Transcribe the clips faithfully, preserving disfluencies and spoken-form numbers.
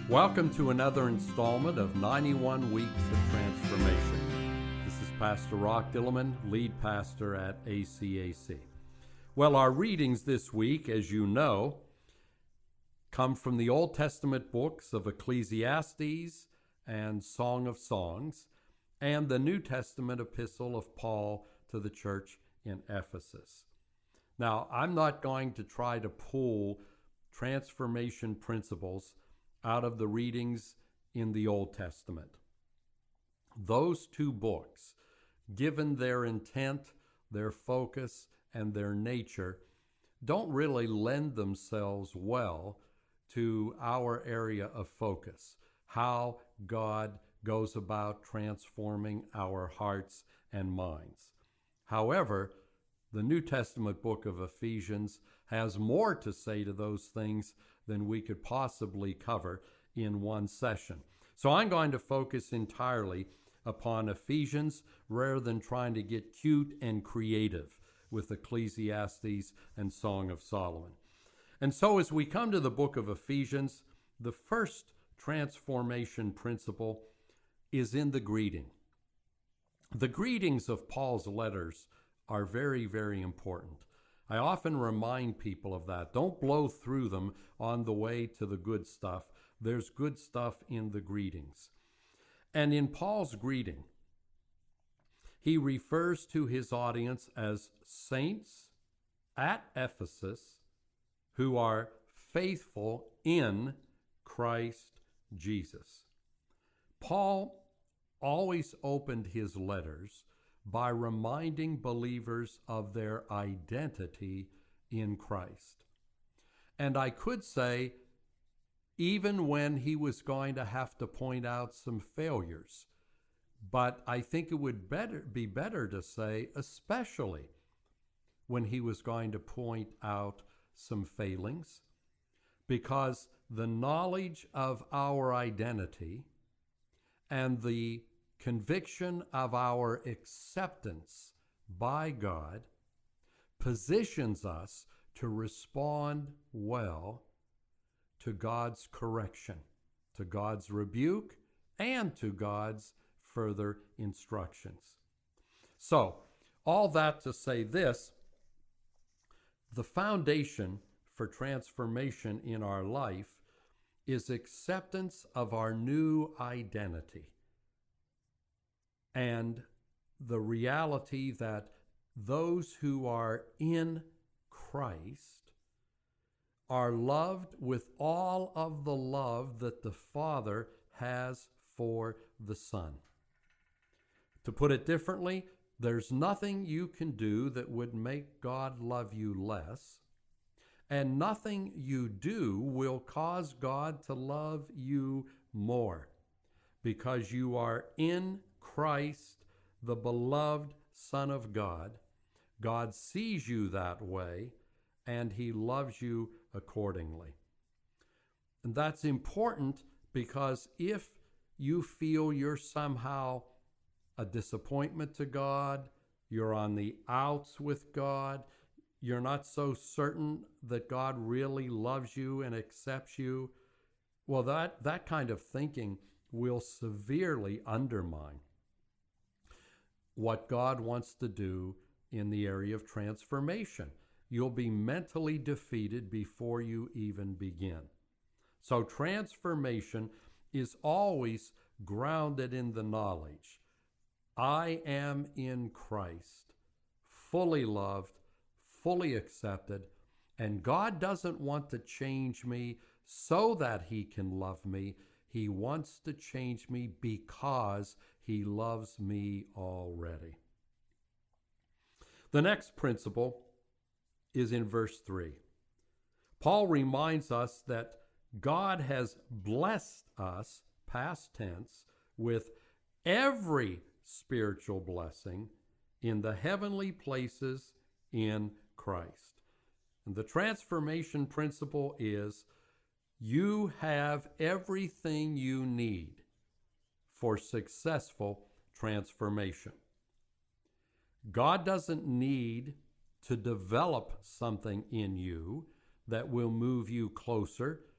Welcome to another installment of ninety-one Weeks of Transformation. This is Pastor Rock Dillerman, lead pastor at A C A C. Well, our readings this week, as you know, come from the Old Testament books of Ecclesiastes and Song of Songs, and the New Testament epistle of Paul to the church in Ephesus. Now, I'm not going to try to pull transformation principles out of the readings in the Old Testament. Those two books, given their intent, their focus, and their nature, don't really lend themselves well to our area of focus, how God goes about transforming our hearts and minds. However, the New Testament book of Ephesians has more to say to those things than we could possibly cover in one session. So I'm going to focus entirely upon Ephesians rather than trying to get cute and creative with Ecclesiastes and Song of Solomon. And so as we come to the book of Ephesians, the first transformation principle is in the greeting. The greetings of Paul's letters are very, very important. I often remind people of that. Don't blow through them on the way to the good stuff. There's good stuff in the greetings. And in Paul's greeting, he refers to his audience as saints at Ephesus who are faithful in Christ Jesus. Paul always opened his letters by reminding believers of their identity in Christ. And I could say, even when he was going to have to point out some failures, but I think it would better be better to say, especially when he was going to point out some failings, because the knowledge of our identity and the conviction of our acceptance by God positions us to respond well to God's correction, to God's rebuke, and to God's further instructions. So, all that to say this, the foundation for transformation in our life is acceptance of our new identity and the reality that those who are in Christ are loved with all of the love that the Father has for the Son. To put it differently, there's nothing you can do that would make God love you less, and nothing you do will cause God to love you more, because you are in Christ, the beloved Son of God. God sees you that way, and he loves you accordingly. And that's important because if you feel you're somehow a disappointment to God, you're on the outs with God, you're not so certain that God really loves you and accepts you, well, that, that kind of thinking will severely undermine what God wants to do in the area of transformation. You'll be mentally defeated before you even begin. So transformation is always grounded in the knowledge, I am in Christ, fully loved, fully accepted, and God doesn't want to change me so that he can love me. He wants to change me because he loves me already. The next principle is in verse three. Paul reminds us that God has blessed us, past tense, with every spiritual blessing in the heavenly places in Christ. And the transformation principle is you have everything you need for successful transformation. God doesn't need to develop something in you that will move you closer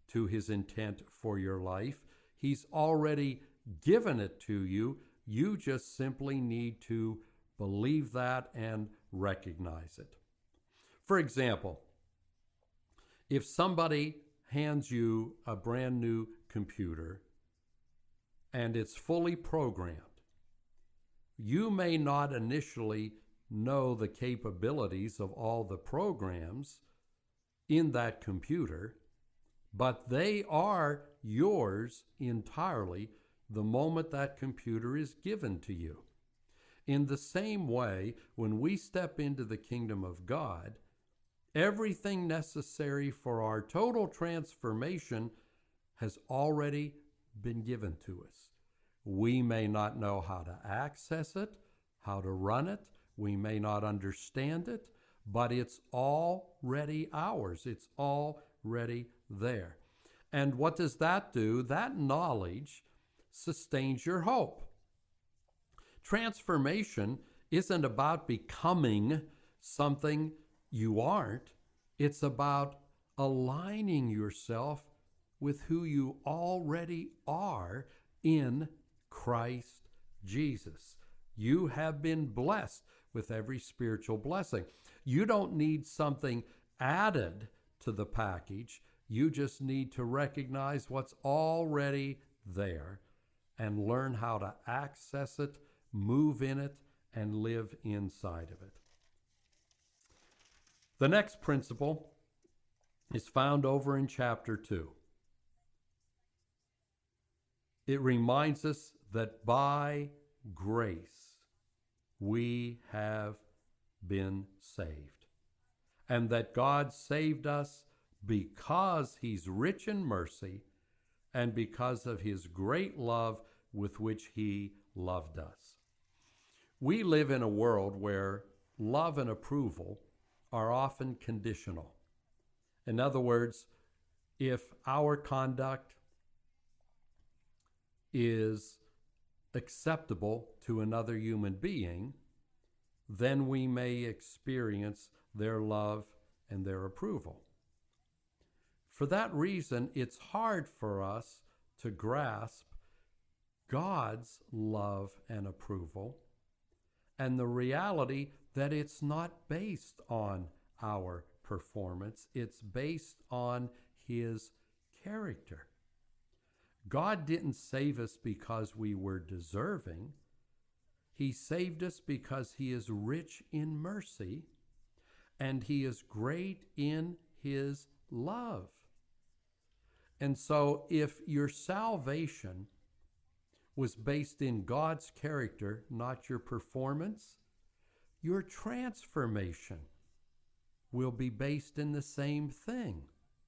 to his intent for your life. He's already given it to you. You just simply need to believe that and recognize it. For example, if somebody hands you a brand new computer and it's fully programmed, you may not initially know the capabilities of all the programs in that computer, but they are yours entirely the moment that computer is given to you. In the same way, when we step into the kingdom of God, everything necessary for our total transformation has already been given to us. We may not know how to access it, how to run it. We may not understand it, but it's already ours. It's already there. And what does that do? That knowledge sustains your hope. Transformation isn't about becoming something you aren't. It's about aligning yourself with who you already are in Christ Jesus. You have been blessed with every spiritual blessing. You don't need something added to the package. You just need to recognize what's already there and learn how to access it, move in it, and live inside of it. The next principle is found over in chapter two. It reminds us that by grace we have been saved, and that God saved us because he's rich in mercy and because of his great love with which he loved us. We live in a world where love and approval are often conditional. In other words, if our conduct is acceptable to another human being, then we may experience their love and their approval. For that reason, it's hard for us to grasp God's love and approval and the reality that it's not based on our performance. It's based on his character. God didn't save us because we were deserving. He saved us because he is rich in mercy and he is great in his love. And so if your salvation was based in God's character, not your performance, your transformation will be based in the same thing.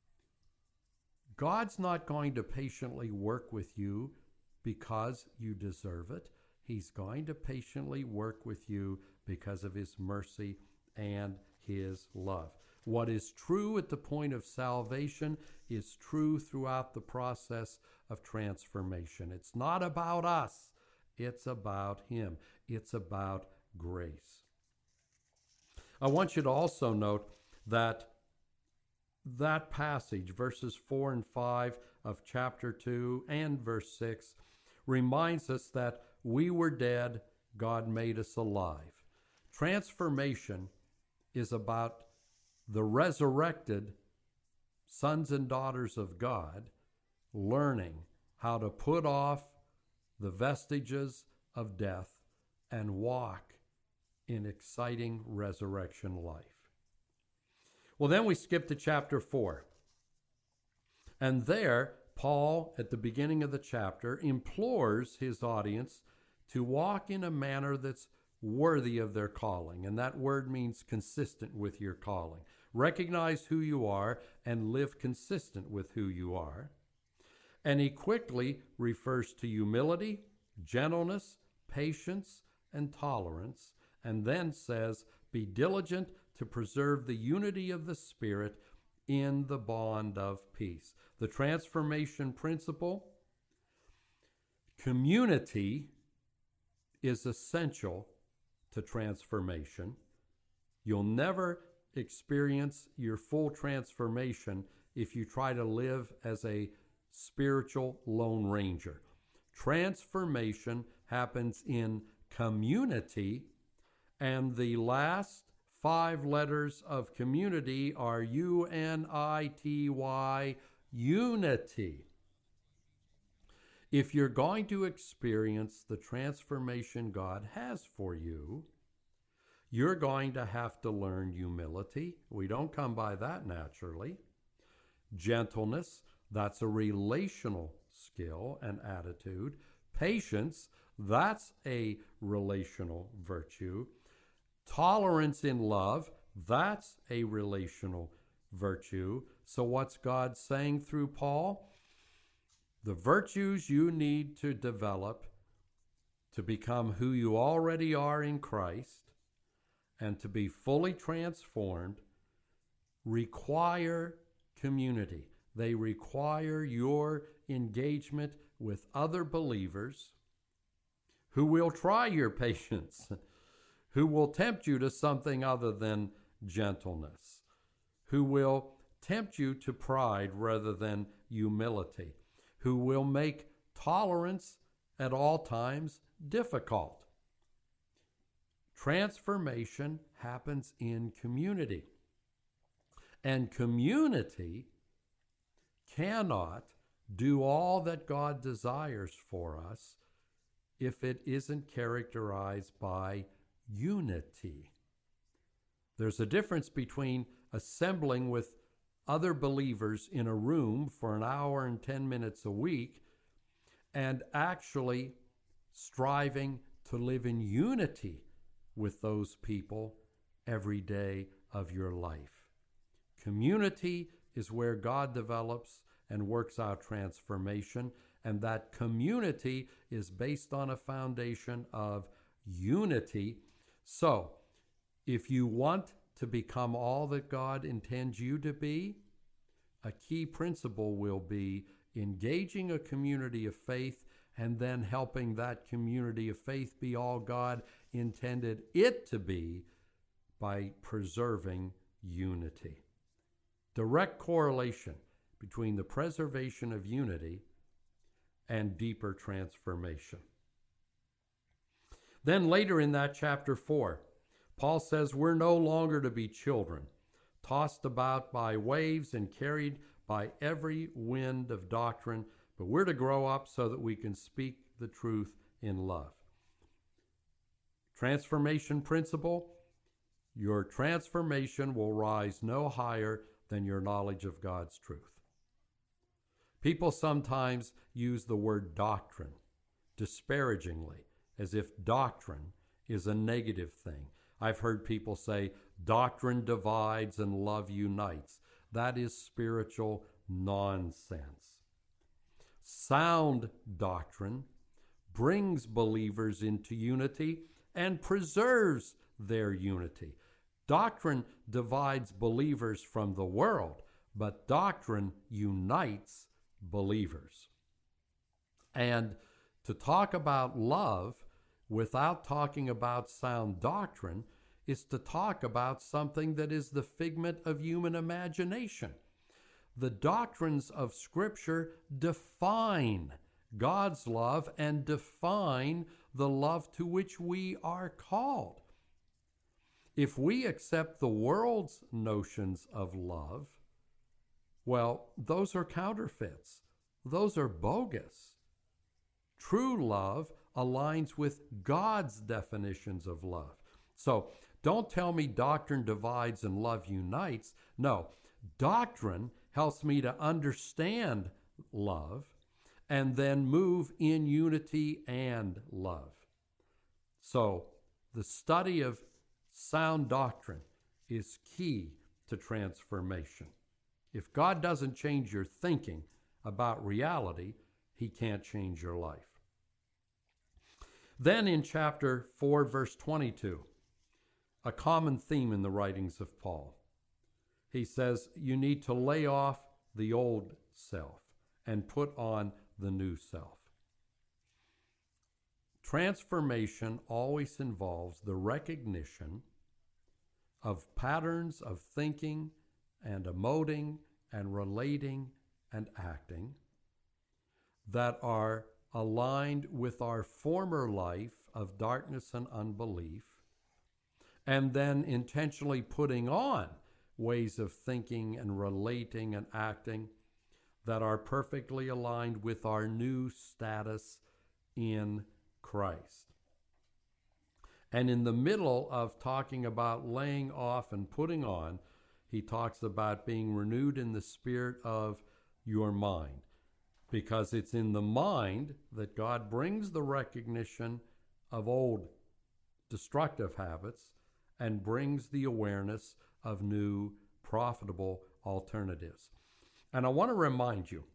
God's not going to patiently work with you because you deserve it. He's going to patiently work with you because of his mercy and his love. What is true at the point of salvation is true throughout the process of transformation. It's not about us. It's about him. It's about grace. I want you to also note that that passage, verses four and five of chapter two and verse six, reminds us that we were dead, God made us alive. Transformation is about the resurrected sons and daughters of God learning how to put off the vestiges of death and walk in exciting resurrection life. Well, then we skip to chapter four. And there, Paul, at the beginning of the chapter, implores his audience to walk in a manner that's worthy of their calling. And that word means consistent with your calling. Recognize who you are and live consistent with who you are. And he quickly refers to humility, gentleness, patience, and tolerance, and then says, be diligent to preserve the unity of the Spirit in the bond of peace. The transformation principle, community is essential to transformation. You'll never experience your full transformation if you try to live as a spiritual Lone Ranger. Transformation happens in community, and the last five letters of community are U N I T Y, unity. If you're going to experience the transformation God has for you, you're going to have to learn humility. We don't come by that naturally. Gentleness, that's a relational skill and attitude. Patience, that's a relational virtue. Tolerance in love, that's a relational virtue. So what's God saying through Paul? The virtues you need to develop to become who you already are in Christ and to be fully transformed require community. They require your engagement with other believers who will try your patience, who will tempt you to something other than gentleness, who will tempt you to pride rather than humility, who will make tolerance at all times difficult. Transformation happens in community. And community cannot do all that God desires for us if it isn't characterized by unity. There's a difference between assembling with other believers in a room for an hour and ten minutes a week and actually striving to live in unity with those people every day of your life. Community is where God develops and works out transformation, and that community is based on a foundation of unity. So, if you want to become all that God intends you to be, a key principle will be engaging a community of faith and then helping that community of faith be all God intended it to be by preserving unity. Direct correlation between the preservation of unity and deeper transformation. Then later in that chapter four, Paul says we're no longer to be children, tossed about by waves and carried by every wind of doctrine, but we're to grow up so that we can speak the truth in love. Transformation principle, your transformation will rise no higher than your knowledge of God's truth. People sometimes use the word doctrine disparagingly, as if doctrine is a negative thing. I've heard people say, doctrine divides and love unites. That is spiritual nonsense. Sound doctrine brings believers into unity and preserves their unity. Doctrine divides believers from the world, but doctrine unites believers. And to talk about love without talking about sound doctrine is to talk about something that is the figment of human imagination. The doctrines of Scripture define God's love and define the love to which we are called. If we accept the world's notions of love, well, those are counterfeits. Those are bogus. True love aligns with God's definitions of love. So don't tell me doctrine divides and love unites. No, doctrine helps me to understand love and then move in unity and love. So the study of sound doctrine is key to transformation. If God doesn't change your thinking about reality, He can't change your life. Then in chapter four, verse twenty-two, a common theme in the writings of Paul, he says you need to lay off the old self and put on the new self. Transformation always involves the recognition of patterns of thinking and emoting and relating and acting that are aligned with our former life of darkness and unbelief, and then intentionally putting on ways of thinking and relating and acting that are perfectly aligned with our new status in Christ. And in the middle of talking about laying off and putting on, he talks about being renewed in the spirit of your mind, because it's in the mind that God brings the recognition of old destructive habits and brings the awareness of new profitable alternatives. And I want to remind you,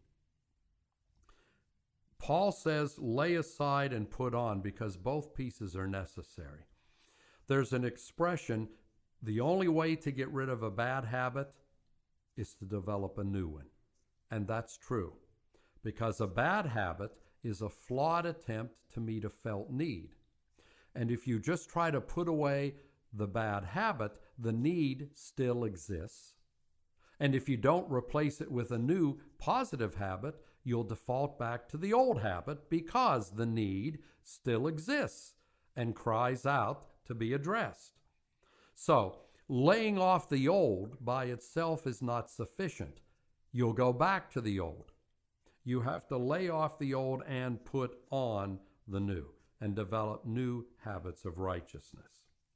Paul says lay aside and put on because both pieces are necessary. There's an expression, the only way to get rid of a bad habit is to develop a new one. And that's true, because a bad habit is a flawed attempt to meet a felt need. And if you just try to put away the bad habit, the need still exists. And if you don't replace it with a new positive habit, you'll default back to the old habit because the need still exists and cries out to be addressed. So, laying off the old by itself is not sufficient. You'll go back to the old. You have to lay off the old and put on the new and develop new habits of righteousness.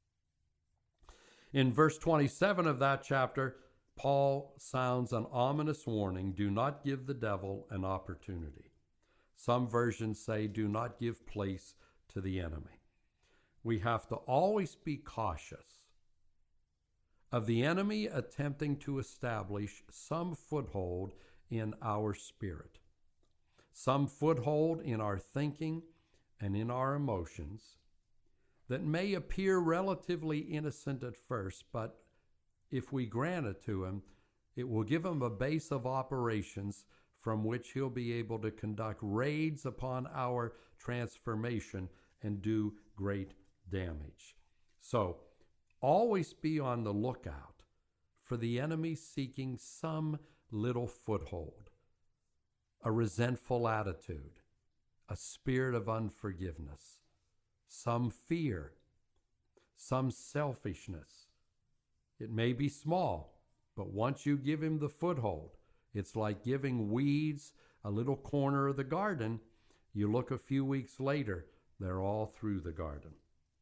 In verse twenty-seven of that chapter, Paul sounds an ominous warning: do not give the devil an opportunity. Some versions say, do not give place to the enemy. We have to always be cautious of the enemy attempting to establish some foothold in our spirit, some foothold in our thinking and in our emotions that may appear relatively innocent at first, but if we grant it to him, it will give him a base of operations from which he'll be able to conduct raids upon our transformation and do great damage. So, always be on the lookout for the enemy seeking some little foothold, a resentful attitude, a spirit of unforgiveness, some fear, some selfishness. It may be small, but once you give him the foothold, it's like giving weeds a little corner of the garden. You look a few weeks later, they're all through the garden.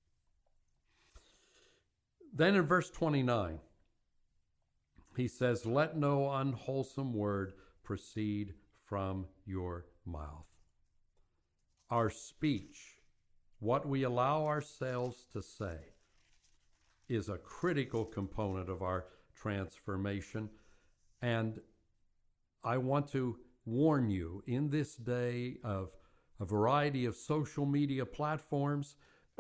Then in verse twenty-nine, he says, let no unwholesome word proceed from your mouth. Our speech, what we allow ourselves to say, is a critical component of our transformation. And I want to warn you, in this day of a variety of social media platforms,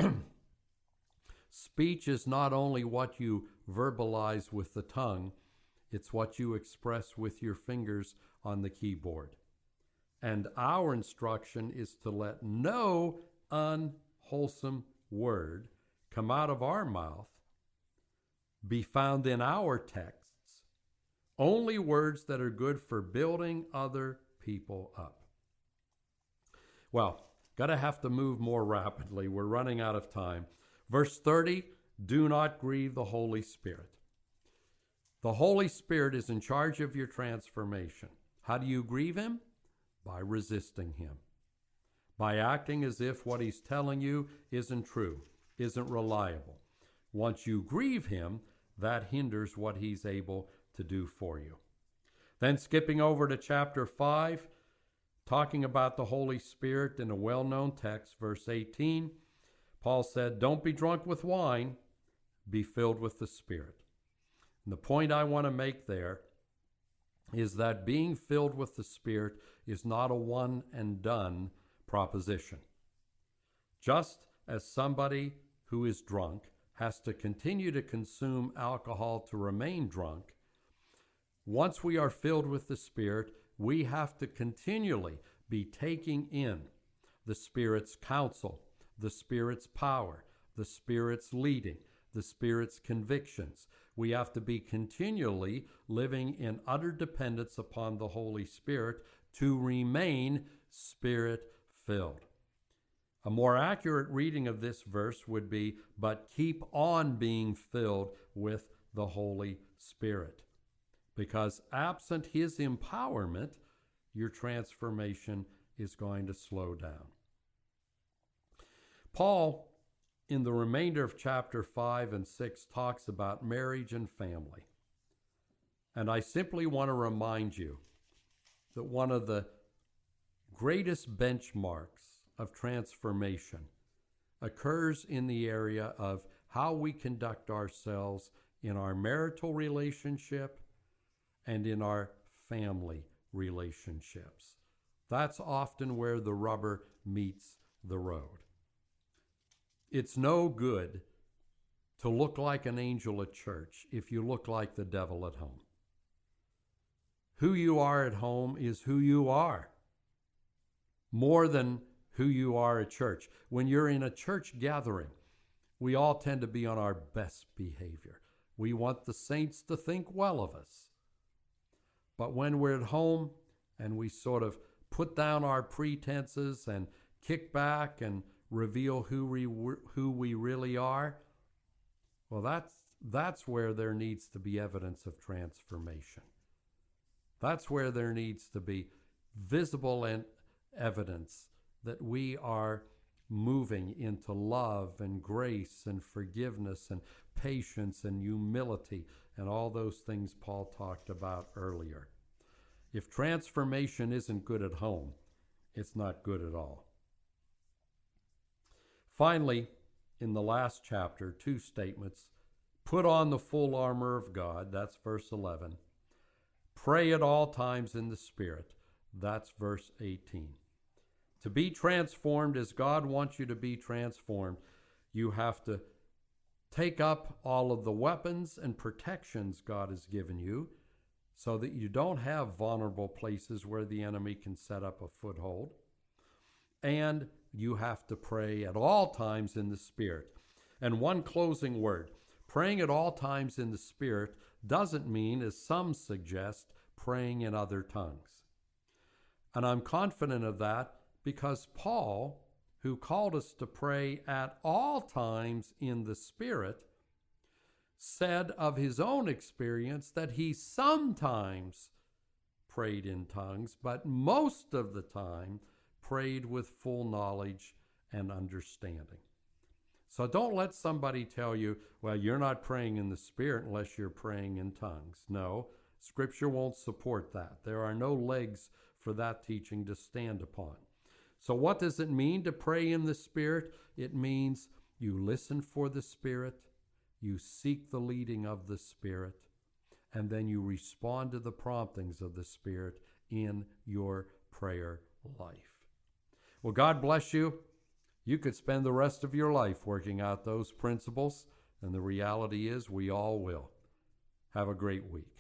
speech is not only what you verbalize with the tongue, it's what you express with your fingers on the keyboard. And our instruction is to let no unwholesome word come out of our mouth, be found in our texts, only words that are good for building other people up. Well, gotta have to move more rapidly. We're running out of time. Verse thirty, do not grieve the Holy Spirit. The Holy Spirit is in charge of your transformation. How do you grieve him? By resisting him. By acting as if what he's telling you isn't true, isn't reliable. Once you grieve him, that hinders what he's able to do for you. Then skipping over to chapter five, talking about the Holy Spirit in a well-known text, verse eighteen, Paul said, don't be drunk with wine, be filled with the Spirit. And the point I want to make there is that being filled with the Spirit is not a one and done proposition. Just as somebody who is drunk has to continue to consume alcohol to remain drunk, once we are filled with the Spirit, we have to continually be taking in the Spirit's counsel, the Spirit's power, the Spirit's leading, the Spirit's convictions. We have to be continually living in utter dependence upon the Holy Spirit to remain Spirit-filled. A more accurate reading of this verse would be, but keep on being filled with the Holy Spirit. Because absent His empowerment, your transformation is going to slow down. Paul, in the remainder of chapter five and six, talks about marriage and family. And I simply want to remind you that one of the greatest benchmarks of transformation occurs in the area of how we conduct ourselves in our marital relationship and in our family relationships. That's often where the rubber meets the road. It's no good to look like an angel at church if you look like the devil at home. Who you are at home is who you are, more than who you are at church. When you're in a church gathering, we all tend to be on our best behavior. We want the saints to think well of us. But when we're at home and we sort of put down our pretenses and kick back and reveal who we, who we really are, well, that's, that's where there needs to be evidence of transformation. That's where there needs to be visible and evidence that we are moving into love and grace and forgiveness and patience and humility and all those things Paul talked about earlier. If transformation isn't good at home, it's not good at all. Finally, in the last chapter, two statements. Put on the full armor of God, that's verse eleven. Pray at all times in the Spirit, that's verse eighteen. To be transformed as God wants you to be transformed, you have to take up all of the weapons and protections God has given you so that you don't have vulnerable places where the enemy can set up a foothold. And you have to pray at all times in the Spirit. And one closing word. Praying at all times in the Spirit doesn't mean, as some suggest, praying in other tongues. And I'm confident of that because Paul, who called us to pray at all times in the Spirit, said of his own experience that he sometimes prayed in tongues, but most of the time prayed with full knowledge and understanding. So don't let somebody tell you, well, you're not praying in the Spirit unless you're praying in tongues. No, Scripture won't support that. There are no legs for that teaching to stand upon. So what does it mean to pray in the Spirit? It means you listen for the Spirit, you seek the leading of the Spirit, and then you respond to the promptings of the Spirit in your prayer life. Well, God bless you. You could spend the rest of your life working out those principles, and the reality is we all will. Have a great week.